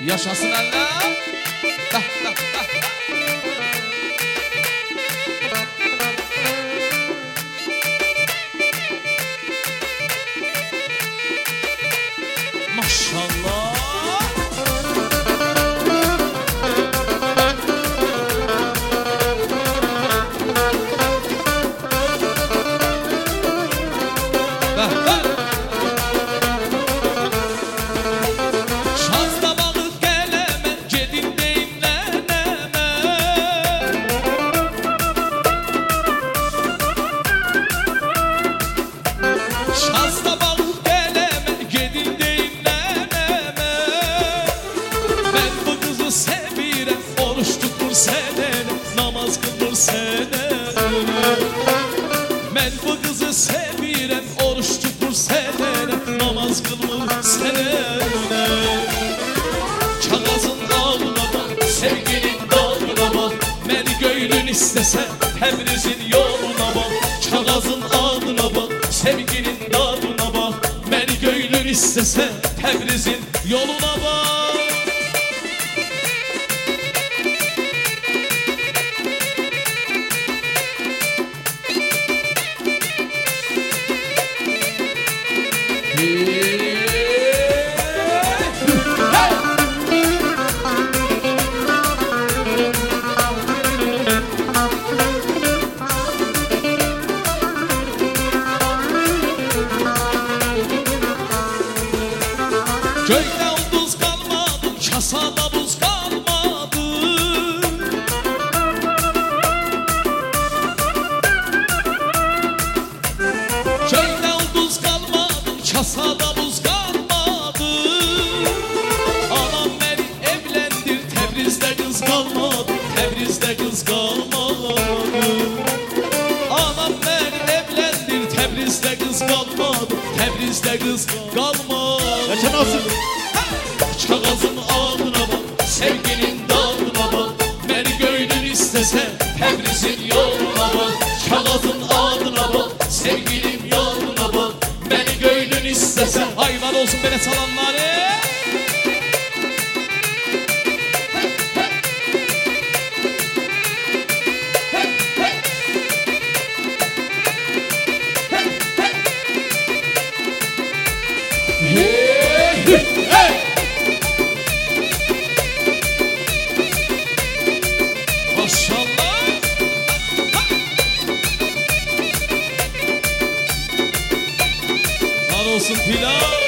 Yaşasın Allah. Maşallah. Ben bu kızı sevirem, oruç tutur senene, namaz kılır senene. Çağazın ağına bak, sevginin dağına bak, beni göylün istese Tebriz'in yoluna bak. Çağazın ağına bak, sevginin dağına bak, beni göylün istese Tebriz'in yoluna bak. Köyde buz kalmadı, kasada buz kalmadı. Köyde buz kalmadı, kasada buz kalmadı. Anam beni evlendir, Tebriz'de kız kalmadı, Tebriz'de kız kalmadı. Anam beni evlendir, Tebriz'de kız kalmadı, Tebriz'de kız kalmadı. Yaşan olsun. Çağazın ağına bak, sevginin dağına bak, beni göylün istese Tebriz'in yoluna bak. Çağazın ağına bak, sevgilim yoluna bak, beni göylün istese. Hayvan olsun beni salanları. Maşallah. Var olsun pilav.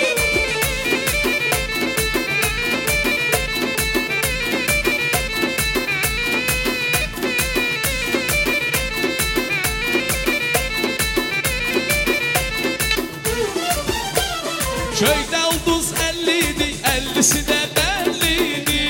Köyde ulduz 50'di, 50'si de belliydi.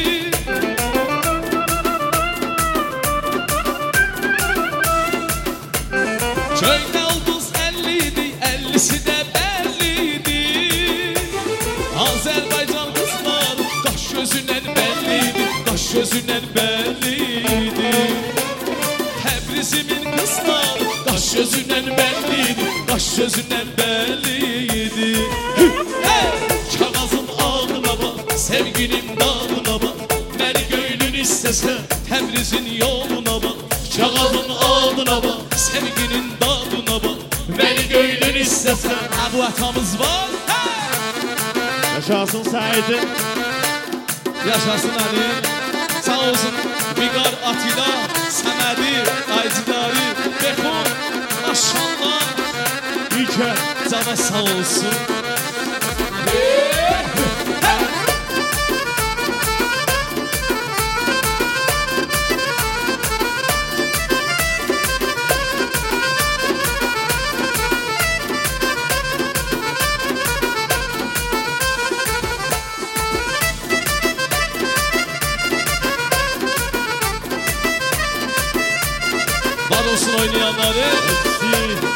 Köyde ulduz 50'di, 50'si de belliydi. Azerbaycan kızları kaş gözünden belliydi, kaş gözünden belliydi. Tebriz'imin kızları kaş gözünden belliydi, kaş gözünden belliydi. Çağazın ağına bak, sevginin dağına bak, beni göylün istese Tebriz'in yoluna bak. Çağazın ağına bak, sevginin dağına bak, beni göylün istese. Ha bu atamız var. Yaşasın Said'i. Yaşasın Ali. Sağ olsun Bigar Atilla, Səmədi, Aycidari, Bexon, maşallah. İlker. Canı sağ olsun. Var olsun oynayanları. Hepsi.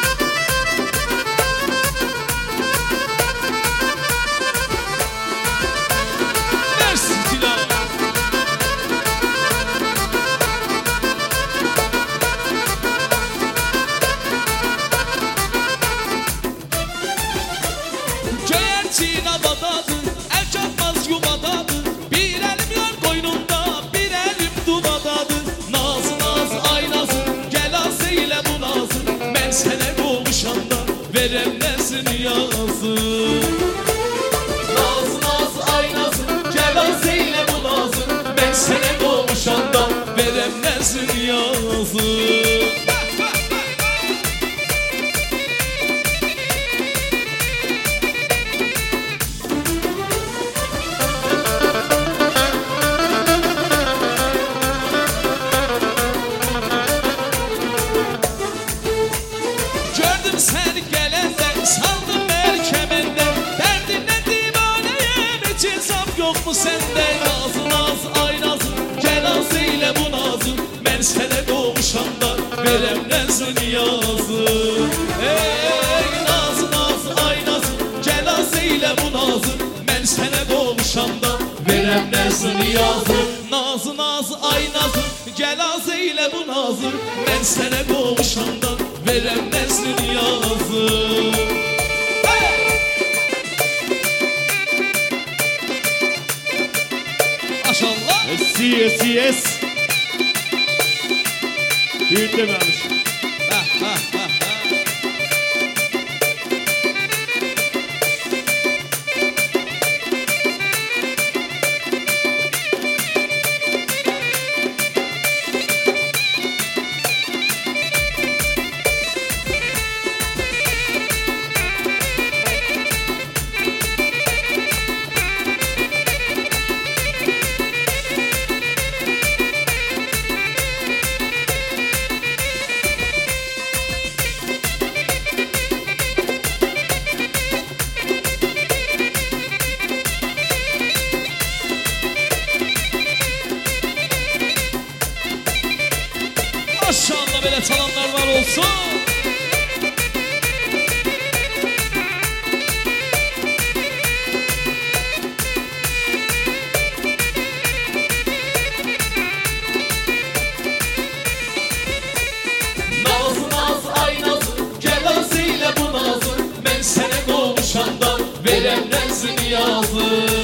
Mersi Dila. Göyerçin adadadır, el çatmaz yuvadadır. Bir mı sende nazı nazı ay nazı gel az eyle bu nazı ben sene doğmuşanda verem nezü niyazı ey nazı nazı ay nazı gel az eyle bu nazı ben sene doğmuşanda verem nezü niyazı nazı nazı ay nazı gel az eyle bu nazı ben sene doğmuşanda verem nezü niyazı. Maşallah. Yes, yes, yes. Büyük dememiş. Maşallah böyle çalanlar var olsun. Nazı nazı ay nazı gel az eyle bu nazı ben sene doğmuşanda verem nezü niyazı.